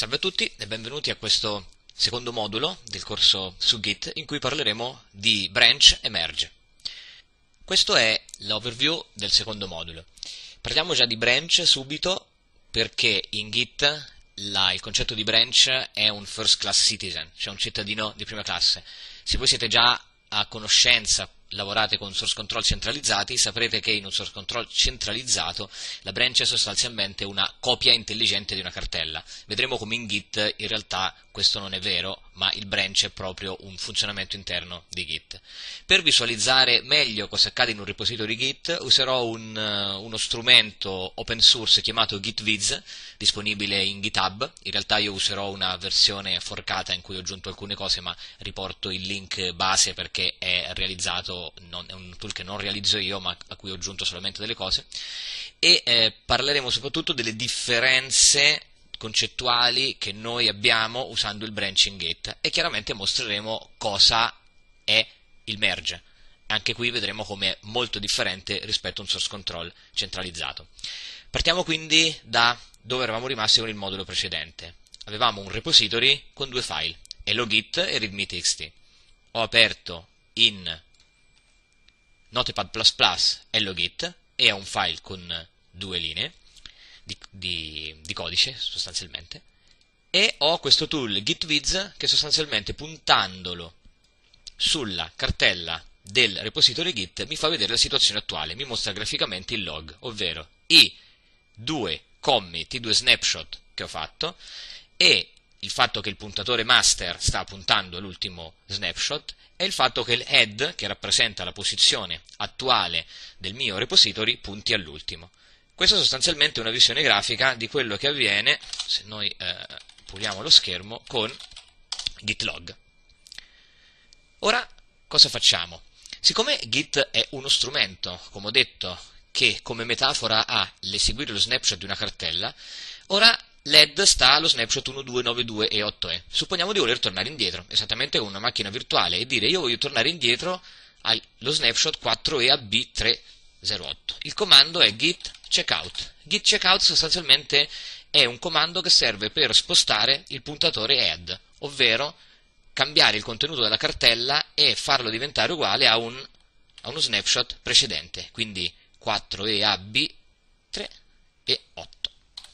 Salve a tutti e benvenuti a questo secondo modulo del corso su Git in cui parleremo di branch e merge. Questo è l'overview del secondo modulo. Parliamo già di branch subito perché in Git il concetto di branch è un first class citizen, cioè un cittadino di prima classe. Se voi siete già a conoscenza, lavorate con source control centralizzati, saprete che in un source control centralizzato la branch è sostanzialmente una copia intelligente di una cartella. Vedremo come in Git in realtà questo non è vero, ma il branch è proprio un funzionamento interno di Git. Per visualizzare meglio cosa accade in un repository Git userò uno strumento open source chiamato GitViz, disponibile in GitHub. In realtà io userò una versione forcata in cui ho aggiunto alcune cose, ma riporto il link base perché è realizzato, è un tool che non realizzo io, ma a cui ho aggiunto solamente delle cose, e parleremo soprattutto delle differenze concettuali che noi abbiamo usando il branch in Git, e chiaramente mostreremo cosa è il merge. Anche qui vedremo come è molto differente rispetto a un source control centralizzato. Partiamo quindi da dove eravamo rimasti con il modulo precedente. Avevamo un repository con due file, hello-git e readme.txt. Ho aperto in Notepad++ hello-git e è un file con due linee di codice sostanzialmente, e ho questo tool GitViz che sostanzialmente puntandolo sulla cartella del repository Git mi fa vedere la situazione attuale, mi mostra graficamente il log, ovvero i due commit, i due snapshot che ho fatto e il fatto che il puntatore master sta puntando all'ultimo snapshot e il fatto che il head, che rappresenta la posizione attuale del mio repository, punti all'ultimo. Questa è sostanzialmente una visione grafica di quello che avviene se noi puliamo lo schermo con gitlog. Ora, cosa facciamo? Siccome Git è uno strumento, come ho detto, che come metafora ha l'eseguire lo snapshot di una cartella, ora l'head sta allo snapshot 1, 2, 9, 2 e 8e. Supponiamo di voler tornare indietro, esattamente come una macchina virtuale, e dire io voglio tornare indietro allo snapshot 4EAB308. Il comando è git checkout. Git checkout sostanzialmente è un comando che serve per spostare il puntatore head, ovvero cambiare il contenuto della cartella e farlo diventare uguale a uno snapshot precedente, quindi 4EAB3 e 8.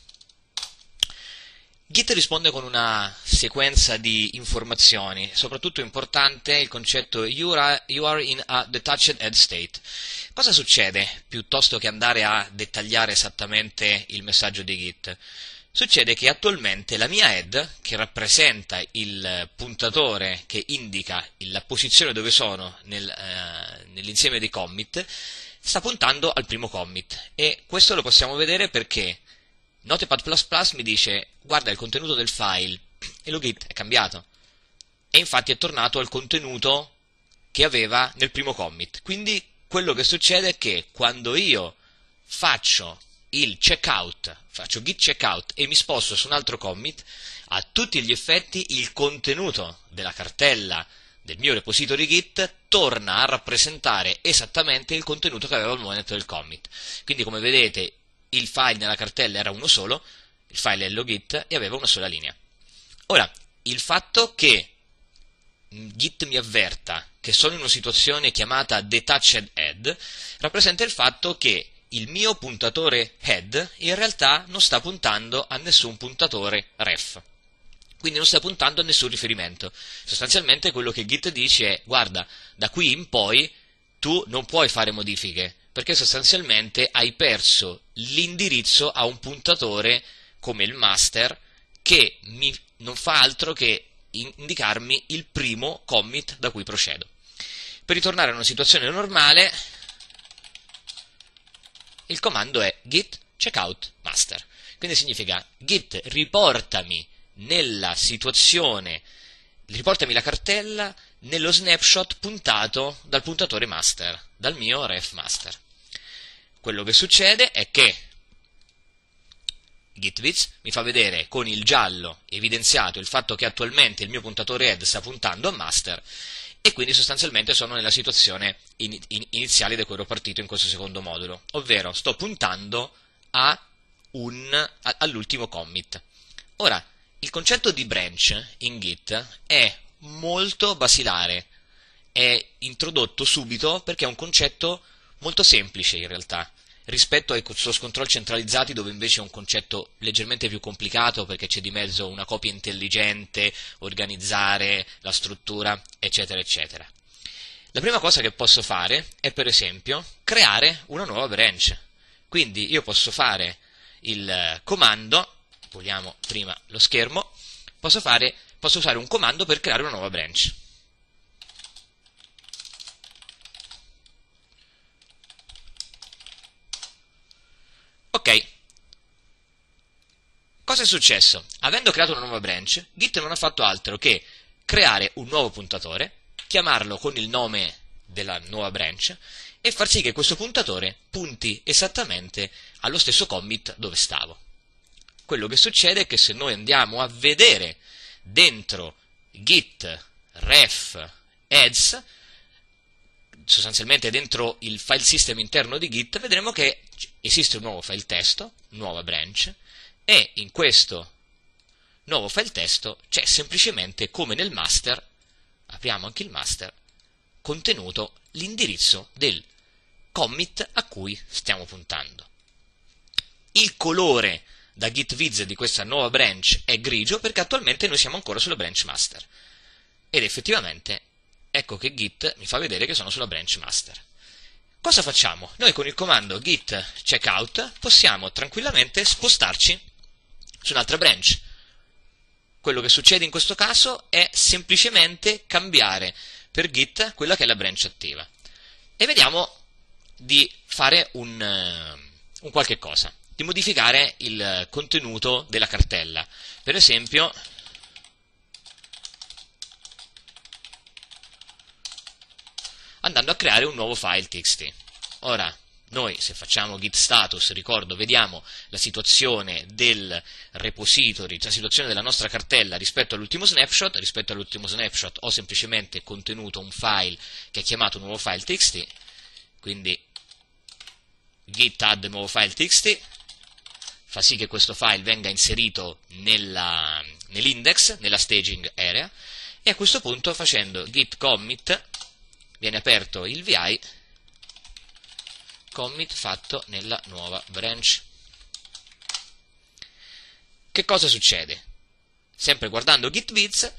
Git risponde con una sequenza di informazioni, soprattutto importante il concetto you are in a detached head state. Cosa succede piuttosto che andare a dettagliare esattamente il messaggio di Git? Succede che attualmente la mia head, che rappresenta il puntatore che indica la posizione dove sono nell'insieme dei commit, sta puntando al primo commit, e questo lo possiamo vedere perché Notepad++ mi dice guarda il contenuto del file e lo Git è cambiato, e infatti è tornato al contenuto che aveva nel primo commit. Quindi quello che succede è che quando io faccio il checkout, faccio git checkout e mi sposto su un altro commit, a tutti gli effetti il contenuto della cartella del mio repository Git torna a rappresentare esattamente il contenuto che aveva al momento del commit. Quindi come vedete il file nella cartella era uno solo, il file hello-git, e aveva una sola linea. Ora, il fatto che Git mi avverta che sono in una situazione chiamata detached head rappresenta il fatto che il mio puntatore head in realtà non sta puntando a nessun puntatore ref, quindi non sta puntando a nessun riferimento. Sostanzialmente quello che Git dice è guarda, da qui in poi tu non puoi fare modifiche, perché sostanzialmente hai perso l'indirizzo a un puntatore come il master che non fa altro che indicarmi il primo commit da cui procedo. Per ritornare a una situazione normale, il comando è git checkout master, quindi significa git riportami nella situazione, riportami la cartella nello snapshot puntato dal puntatore master, dal mio ref master. Quello che succede è che GitViz mi fa vedere con il giallo evidenziato il fatto che attualmente il mio puntatore head sta puntando a master, e quindi sostanzialmente sono nella situazione iniziale da cui ero partito in questo secondo modulo, ovvero sto puntando all'ultimo commit. Ora, il concetto di branch in Git è molto basilare, è introdotto subito perché è un concetto molto semplice in realtà, rispetto ai source control centralizzati dove invece è un concetto leggermente più complicato perché c'è di mezzo una copia intelligente, organizzare la struttura, eccetera, eccetera. La prima cosa che posso fare è per esempio creare una nuova branch. Quindi io posso fare il comando, puliamo prima lo schermo, posso usare un comando per creare una nuova branch. Ok, cosa è successo? Avendo creato una nuova branch, Git non ha fatto altro che creare un nuovo puntatore, chiamarlo con il nome della nuova branch e far sì che questo puntatore punti esattamente allo stesso commit dove stavo. Quello che succede è che se noi andiamo a vedere dentro git ref ads, sostanzialmente dentro il file system interno di Git, vedremo che esiste un nuovo file testo, nuova branch, e in questo nuovo file testo c'è semplicemente, come nel master, apriamo anche il master, contenuto l'indirizzo del commit a cui stiamo puntando. Il colore da git viz di questa nuova branch è grigio perché attualmente noi siamo ancora sulla branch master. Ed effettivamente ecco che Git mi fa vedere che sono sulla branch master. Cosa facciamo? Noi con il comando git checkout possiamo tranquillamente spostarci su un'altra branch. Quello che succede in questo caso è semplicemente cambiare per Git quella che è la branch attiva. E vediamo di fare un qualche cosa, di modificare il contenuto della cartella. Per esempio, andando a creare un nuovo file txt. Ora, noi se facciamo git status, ricordo, vediamo la situazione del repository, la situazione della nostra cartella rispetto all'ultimo snapshot ho semplicemente contenuto un file che è chiamato nuovo file txt, quindi git add nuovo file txt, fa sì che questo file venga inserito nell'index, nella staging area, e a questo punto facendo git commit viene aperto il VI commit fatto nella nuova branch. Che cosa succede? Sempre guardando git viz,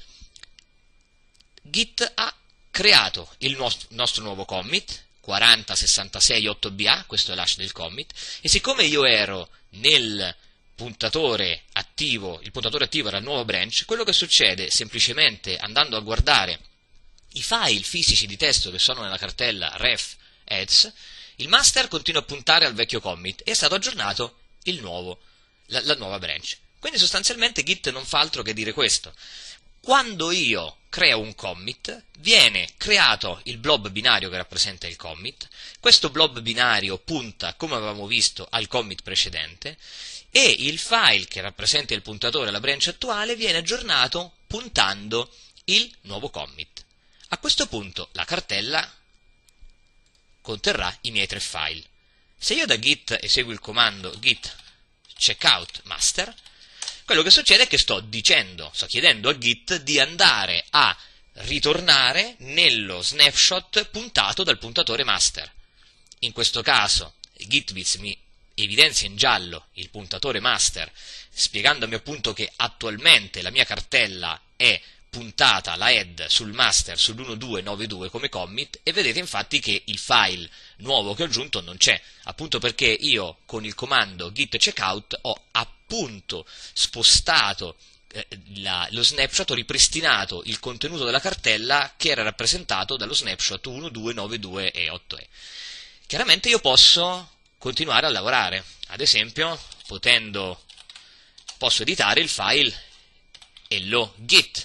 Git ha creato il nostro nuovo commit 40668BA, questo è l'hash del commit, e siccome io ero nel puntatore attivo, il puntatore attivo era la nuova branch, quello che succede semplicemente andando a guardare i file fisici di testo che sono nella cartella ref ads, il master continua a puntare al vecchio commit e è stato aggiornato la nuova branch. Quindi sostanzialmente Git non fa altro che dire questo. Quando io creo un commit, viene creato il blob binario che rappresenta il commit, questo blob binario punta, come avevamo visto, al commit precedente, e il file che rappresenta il puntatore alla branch attuale viene aggiornato puntando il nuovo commit. A questo punto la cartella conterrà i miei 3 file. Se io da Git eseguo il comando git checkout master, quello che succede è che sto chiedendo a Git di andare a ritornare nello snapshot puntato dal puntatore master. In questo caso gitviz mi evidenzia in giallo il puntatore master, spiegandomi appunto che attualmente la mia cartella è puntata la head sul master sull'1292 come commit, e vedete infatti che il file nuovo che ho aggiunto non c'è, appunto perché io con il comando git checkout ho appunto spostato lo snapshot, ho ripristinato il contenuto della cartella che era rappresentato dallo snapshot 1292 e 8e. Chiaramente io posso continuare a lavorare, ad esempio posso editare il file hello git.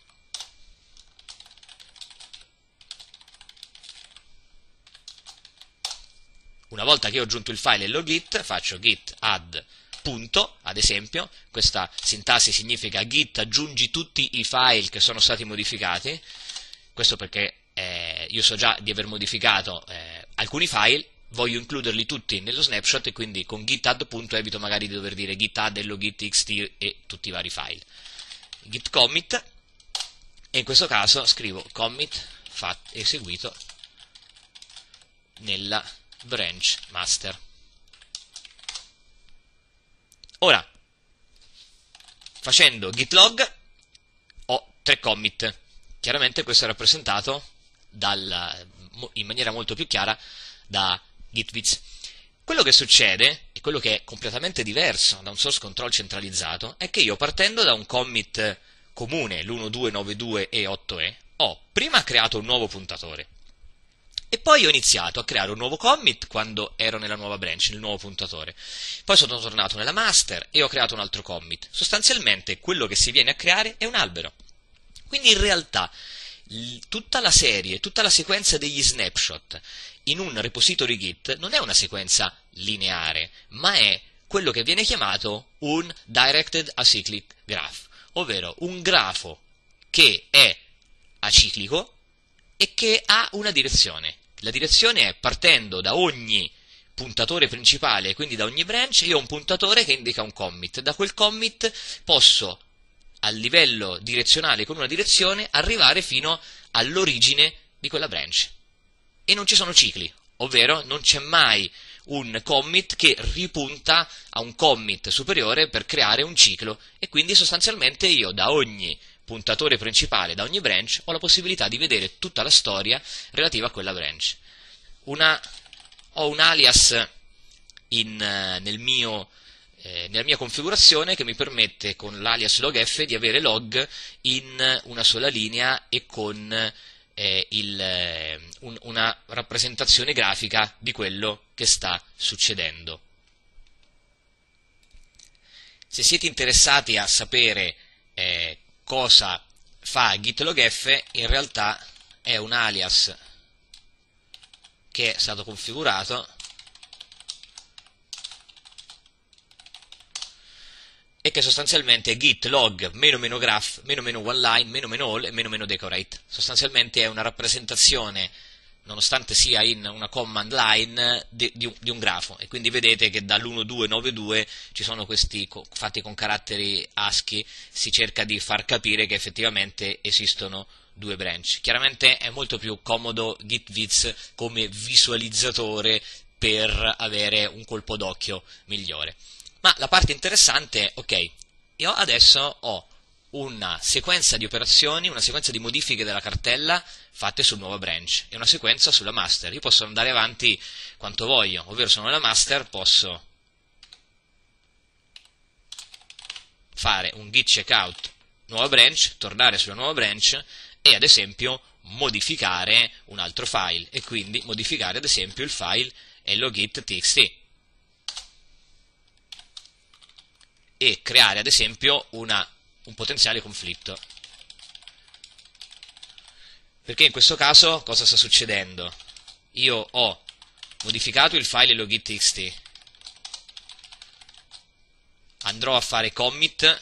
Una volta che ho aggiunto il file hello git, faccio git add punto, ad esempio, questa sintassi significa git aggiungi tutti i file che sono stati modificati, questo perché io so già di aver modificato alcuni file, voglio includerli tutti nello snapshot e quindi con git add punto evito magari di dover dire git add hello git txt e tutti i vari file. git commit, e in questo caso scrivo commit eseguito nella branch master. Ora, facendo git log ho 3 commit. Chiaramente questo è rappresentato in maniera molto più chiara da gitviz. Quello che succede, e quello che è completamente diverso da un source control centralizzato, è che io, partendo da un commit comune, l'1292 e 8e, ho prima creato un nuovo puntatore e poi ho iniziato a creare un nuovo commit quando ero nella nuova branch, nel nuovo puntatore. Poi sono tornato nella master e ho creato un altro commit. Sostanzialmente quello che si viene a creare è un albero. Quindi in realtà tutta la serie, tutta la sequenza degli snapshot in un repository Git non è una sequenza lineare, ma è quello che viene chiamato un directed acyclic graph, ovvero un grafo che è aciclico e che ha una direzione. La direzione è, partendo da ogni puntatore principale, quindi da ogni branch, io ho un puntatore che indica un commit. Da quel commit posso, al livello direzionale con una direzione, arrivare fino all'origine di quella branch. E non ci sono cicli, ovvero non c'è mai un commit che ripunta a un commit superiore per creare un ciclo, e quindi sostanzialmente io da ogni puntatore principale, da ogni branch, ho la possibilità di vedere tutta la storia relativa a quella branch. Ho un alias nella mia configurazione che mi permette, con l'alias logf, di avere log in una sola linea e con una rappresentazione grafica di quello che sta succedendo. Se siete interessati a sapere cosa fa gitlogf, in realtà è un alias che è stato configurato e che sostanzialmente è git log -graph -oneline -all e -decorate. Sostanzialmente è una rappresentazione, nonostante sia in una command line, di un grafo, e quindi vedete che dall'1292 ci sono questi fatti con caratteri ASCII, si cerca di far capire che effettivamente esistono due branch. Chiaramente è molto più comodo gitviz come visualizzatore per avere un colpo d'occhio migliore. Ma la parte interessante è, ok, io adesso ho una sequenza di operazioni, una sequenza di modifiche della cartella fatte sul nuovo branch e una sequenza sulla master. Io posso andare avanti quanto voglio, ovvero sono nella master, posso fare un git checkout nuova branch, tornare sulla nuova branch e ad esempio modificare un altro file, e quindi modificare ad esempio il file logit.txt e creare ad esempio un potenziale conflitto. Perché in questo caso cosa sta succedendo? Io ho modificato il file logit.txt, andrò a fare commit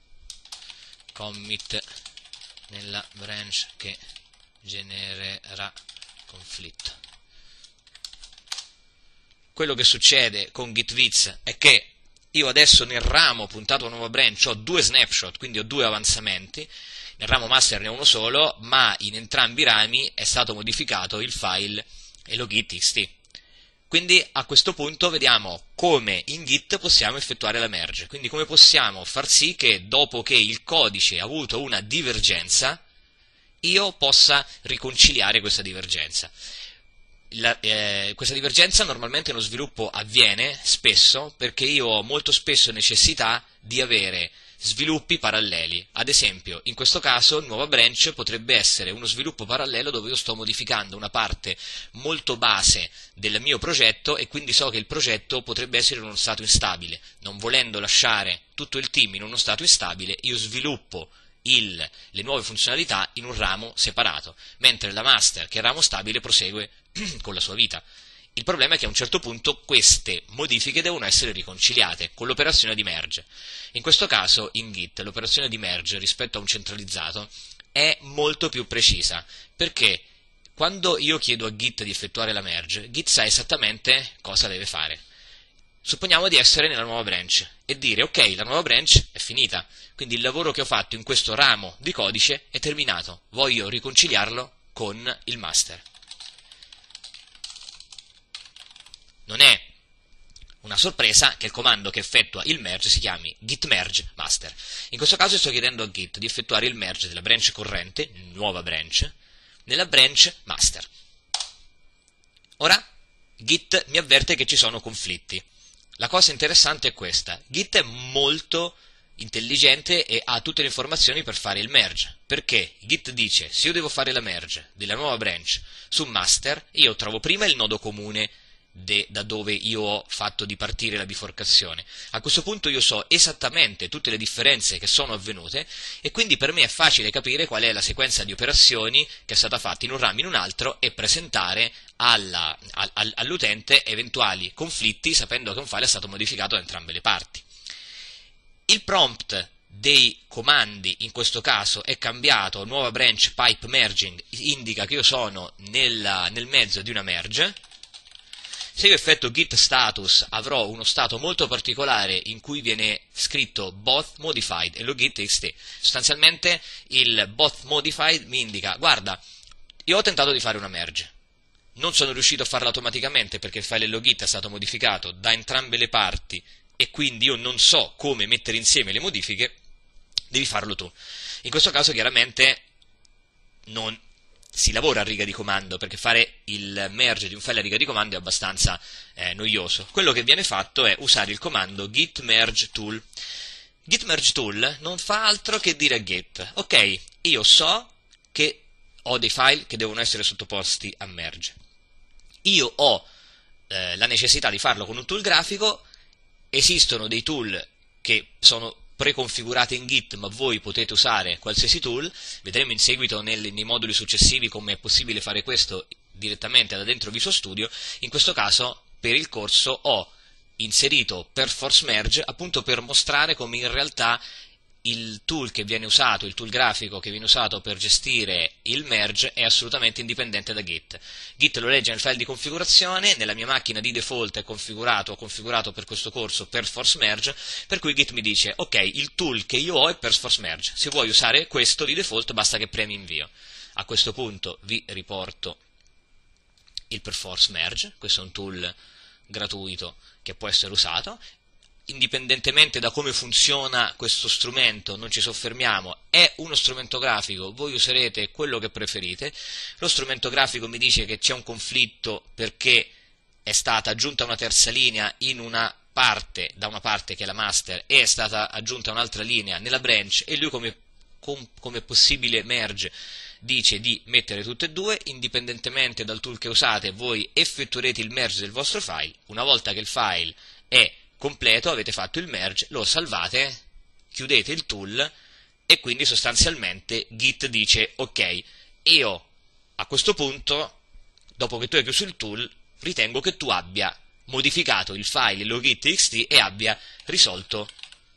nella branch che genererà conflitto. Quello che succede con gitviz è che io adesso nel ramo puntato a nuova branch ho due snapshot, quindi ho due avanzamenti. Nel ramo master ne ho uno solo, ma in entrambi i rami è stato modificato il file logit.txt. Quindi a questo punto vediamo come in Git possiamo effettuare la merge, quindi come possiamo far sì che dopo che il codice ha avuto una divergenza, io possa riconciliare questa divergenza. Questa divergenza normalmente nello sviluppo avviene spesso perché io ho molto spesso necessità di avere sviluppi paralleli. Ad esempio, in questo caso, nuova branch potrebbe essere uno sviluppo parallelo dove io sto modificando una parte molto base del mio progetto e quindi so che il progetto potrebbe essere in uno stato instabile. Non volendo lasciare tutto il team in uno stato instabile, io sviluppo le nuove funzionalità in un ramo separato, mentre la master, che è il ramo stabile, prosegue con la sua vita. Il problema è che a un certo punto queste modifiche devono essere riconciliate con l'operazione di merge. In questo caso, in Git, l'operazione di merge rispetto a un centralizzato è molto più precisa, perché quando io chiedo a Git di effettuare la merge, Git sa esattamente cosa deve fare. Supponiamo di essere nella nuova branch e dire ok, la nuova branch è finita, quindi il lavoro che ho fatto in questo ramo di codice è terminato, voglio riconciliarlo con il master. Non è una sorpresa che il comando che effettua il merge si chiami git merge master. In questo caso sto chiedendo a Git di effettuare il merge della branch corrente, nuova branch, nella branch master. Ora Git mi avverte che ci sono conflitti. La cosa interessante è questa: Git è molto intelligente e ha tutte le informazioni per fare il merge, perché Git dice: se io devo fare la merge della nuova branch su master, io trovo prima il nodo comune da dove io ho fatto di partire la biforcazione. A questo punto io so esattamente tutte le differenze che sono avvenute e quindi per me è facile capire qual è la sequenza di operazioni che è stata fatta in un ramo in un altro e presentare all'utente eventuali conflitti sapendo che un file è stato modificato da entrambe le parti. Il prompt dei comandi in questo caso è cambiato, nuova branch pipe merging indica che io sono nel mezzo di una merge. Se io effettuo git status avrò uno stato molto particolare in cui viene scritto both modified e logit.txt. Sostanzialmente il both modified mi indica: guarda, io ho tentato di fare una merge, non sono riuscito a farla automaticamente perché il file logit è stato modificato da entrambe le parti e quindi io non so come mettere insieme le modifiche, devi farlo tu. In questo caso chiaramente non si lavora a riga di comando, perché fare il merge di un file a riga di comando è abbastanza noioso. Quello che viene fatto è usare il comando git merge tool. Git merge tool non fa altro che dire a Git: ok, io so che ho dei file che devono essere sottoposti a merge. Io ho la necessità di farlo con un tool grafico, esistono dei tool che sono preconfigurate in Git, ma voi potete usare qualsiasi tool. Vedremo in seguito nei moduli successivi come è possibile fare questo direttamente da dentro Visual Studio. In questo caso, per il corso, ho inserito Perforce Merge appunto per mostrare come in realtà il tool che viene usato, il tool grafico che viene usato per gestire il merge è assolutamente indipendente da Git. Git lo legge nel file di configurazione, nella mia macchina di default è ho configurato per questo corso Perforce Merge, per cui Git mi dice: ok, il tool che io ho è Perforce Merge, se vuoi usare questo di default basta che premi invio. A questo punto vi riporto il Perforce Merge, questo è un tool gratuito che può essere usato. Indipendentemente da come funziona questo strumento, non ci soffermiamo, è uno strumento grafico, voi userete quello che preferite. Lo strumento grafico mi dice che c'è un conflitto perché è stata aggiunta una terza linea in una parte, da una parte che è la master, e è stata aggiunta un'altra linea nella branch, e lui come possibile merge dice di mettere tutte e due. Indipendentemente dal tool che usate, voi effettuerete il merge del vostro file. Una volta che il file è completo, avete fatto il merge, lo salvate, chiudete il tool e quindi sostanzialmente Git dice: ok, io a questo punto, dopo che tu hai chiuso il tool, ritengo che tu abbia modificato il file logit.txt e abbia risolto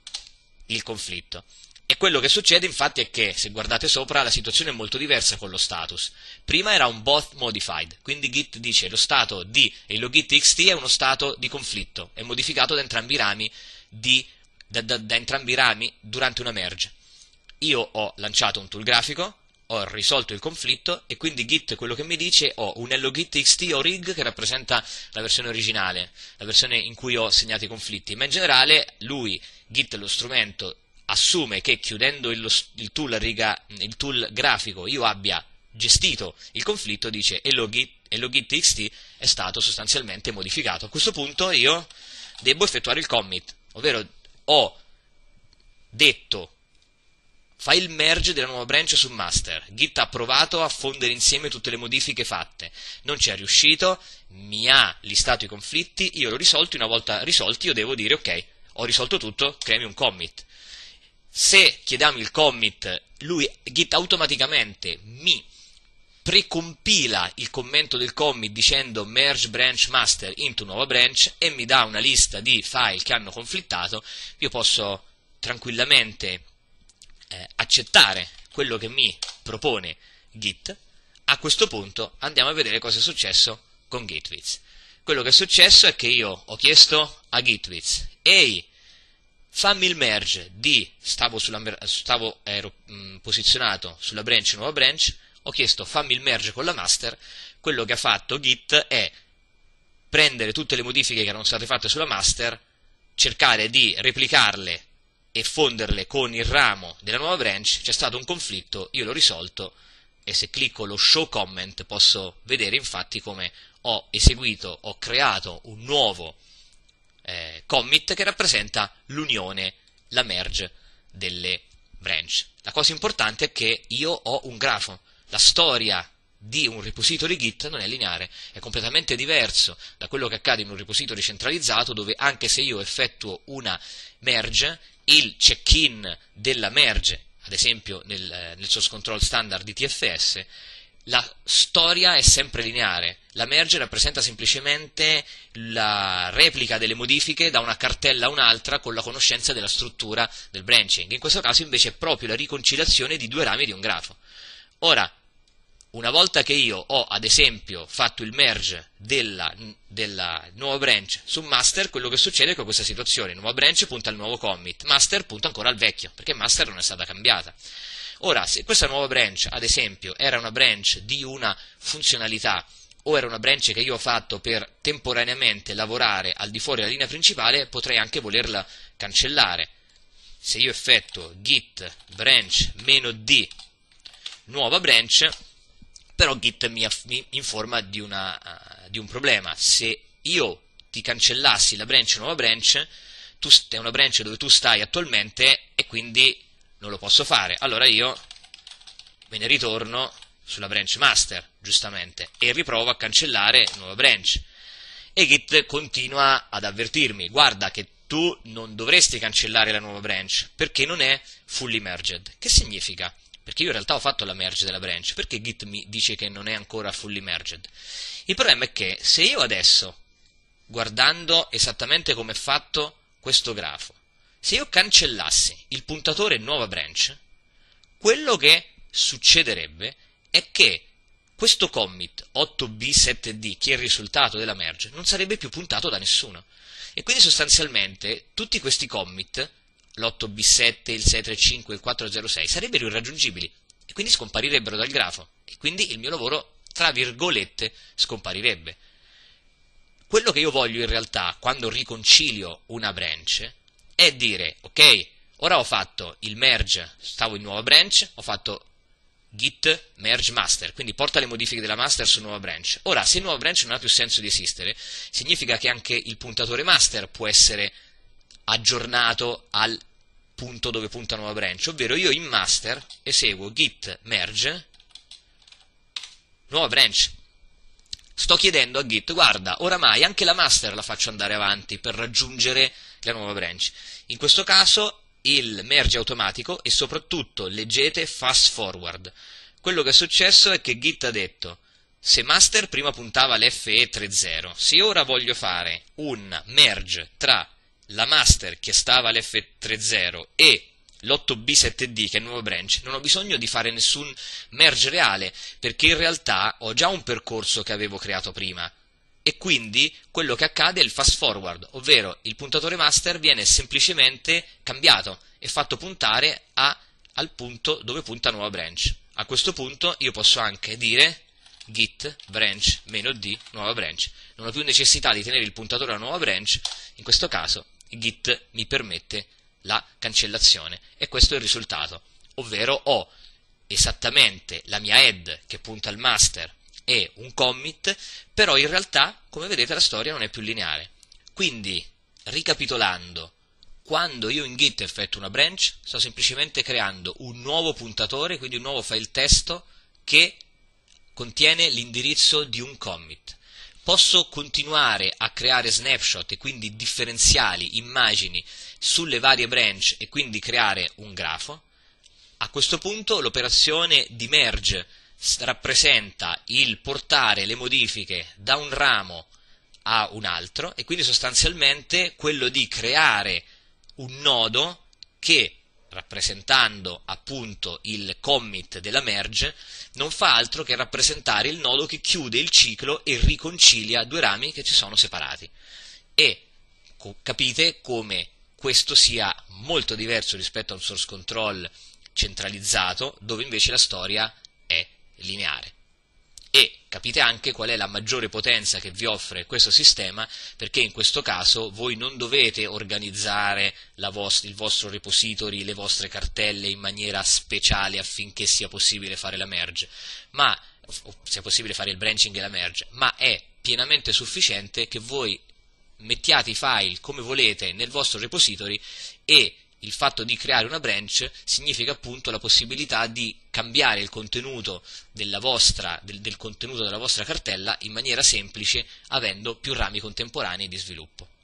il conflitto. E quello che succede infatti è che, se guardate sopra, la situazione è molto diversa con lo status. Prima era un both modified, quindi Git dice: lo stato di e logit.txt è uno stato di conflitto, è modificato da entrambi i rami, da entrambi i rami durante una merge. Io ho lanciato un tool grafico, ho risolto il conflitto e quindi Git quello che mi dice: ho un logit.txt orig che rappresenta la versione originale, la versione in cui ho segnato i conflitti, ma in generale Git, lo strumento, assume che chiudendo il tool grafico io abbia gestito il conflitto, dice: e logit.txt è stato sostanzialmente modificato. A questo punto io devo effettuare il commit, ovvero ho detto: fai il merge della nuova branch su master. Git ha provato a fondere insieme tutte le modifiche fatte, non ci è riuscito, mi ha listato i conflitti, io l'ho risolto. Una volta risolti io devo dire: ok, ho risolto tutto, creami un commit. Se chiediamo il commit, Git automaticamente mi precompila il commento del commit dicendo merge branch master into nuova branch e mi dà una lista di file che hanno conflittato. Io posso tranquillamente accettare quello che mi propone Git. A questo punto andiamo a vedere cosa è successo con Gitviz. quello che è successo è che io ho chiesto a Gitviz, ehi, fammi il merge di, ero posizionato sulla branch, nuova branch, ho chiesto fammi il merge con la master, quello che ha fatto Git è prendere tutte le modifiche che erano state fatte sulla master, cercare di replicarle e fonderle con il ramo della nuova branch. C'è stato un conflitto, io l'ho risolto, e se clicco lo show comment posso vedere infatti come ho creato un nuovo commit che rappresenta l'unione, la merge delle branch. La cosa importante è che io ho un grafo, la storia di un repository Git non è lineare, è completamente diverso da quello che accade in un repository centralizzato, dove anche se io effettuo una merge, il check-in della merge, ad esempio nel source control standard di TFS, la storia è sempre lineare. La merge rappresenta semplicemente la replica delle modifiche da una cartella a un'altra con la conoscenza della struttura del branching. In questo caso invece è proprio la riconciliazione di due rami di un grafo. Ora, una volta che io ho ad esempio fatto il merge della nuova branch su master, quello che succede è che questa situazione, nuova branch punta al nuovo commit, master punta ancora al vecchio, perché master non è stata cambiata. Ora, se questa nuova branch, ad esempio, era una branch di una funzionalità, o era una branch che io ho fatto per temporaneamente lavorare al di fuori della linea principale, potrei anche volerla cancellare. Se io effettuo git branch -d nuova branch, però Git mi informa di un problema. Se io ti cancellassi la branch nuova branch, è una branch dove tu stai attualmente e quindi non lo posso fare. Allora io me ne ritorno sulla branch master, giustamente, e riprovo a cancellare nuova branch. E Git continua ad avvertirmi, guarda che tu non dovresti cancellare la nuova branch, perché non è fully merged. Che significa? Perché io in realtà ho fatto la merge della branch, perché Git mi dice che non è ancora fully merged? Il problema è che se io adesso, guardando esattamente come è fatto questo grafo, se io cancellassi il puntatore nuova branch, quello che succederebbe è che questo commit 8b7d, che è il risultato della merge, non sarebbe più puntato da nessuno. E quindi sostanzialmente tutti questi commit, l'8b7, il 635 e il 406, sarebbero irraggiungibili e quindi scomparirebbero dal grafo e quindi il mio lavoro, tra virgolette, scomparirebbe. Quello che io voglio in realtà, quando riconcilio una branch, è dire, ok, ora ho fatto il merge, stavo in nuova branch, ho fatto git merge master, quindi porta le modifiche della master su nuova branch. Ora, se nuova branch non ha più senso di esistere, significa che anche il puntatore master può essere aggiornato al punto dove punta nuova branch, ovvero io in master eseguo git merge nuova branch. Sto chiedendo a Git, guarda, oramai anche la master la faccio andare avanti per raggiungere la nuova branch. In questo caso il merge è automatico e soprattutto leggete fast forward. Quello che è successo è che Git ha detto, se master prima puntava all'FE30, se ora voglio fare un merge tra la master che stava all'F30 e l'8b7d che è nuova branch, non ho bisogno di fare nessun merge reale, perché in realtà ho già un percorso che avevo creato prima, e quindi quello che accade è il fast forward, ovvero il puntatore master viene semplicemente cambiato e fatto puntare al punto dove punta nuova branch. A questo punto io posso anche dire git branch -d nuova branch, non ho più necessità di tenere il puntatore alla nuova branch, in questo caso Git mi permette la cancellazione e questo è il risultato, ovvero ho esattamente la mia head che punta al master e un commit, però in realtà, come vedete, la storia non è più lineare. Quindi, ricapitolando, quando io in Git effettuo una branch, sto semplicemente creando un nuovo puntatore, quindi un nuovo file testo che contiene l'indirizzo di un commit. Posso continuare a creare snapshot e quindi differenziali, immagini, sulle varie branch e quindi creare un grafo. A questo punto l'operazione di merge rappresenta il portare le modifiche da un ramo a un altro e quindi sostanzialmente quello di creare un nodo che rappresentando appunto il commit della merge, non fa altro che rappresentare il nodo che chiude il ciclo e riconcilia due rami che ci sono separati. E capite come questo sia molto diverso rispetto a un source control centralizzato, dove invece la storia è lineare. E capite anche qual è la maggiore potenza che vi offre questo sistema, perché in questo caso voi non dovete organizzare il vostro repository, le vostre cartelle in maniera speciale affinché sia possibile fare la merge, o sia possibile fare il branching e la merge, ma è pienamente sufficiente che voi mettiate i file come volete nel vostro repository, e il fatto di creare una branch significa appunto la possibilità di cambiare il contenuto del contenuto della vostra cartella in maniera semplice, avendo più rami contemporanei di sviluppo.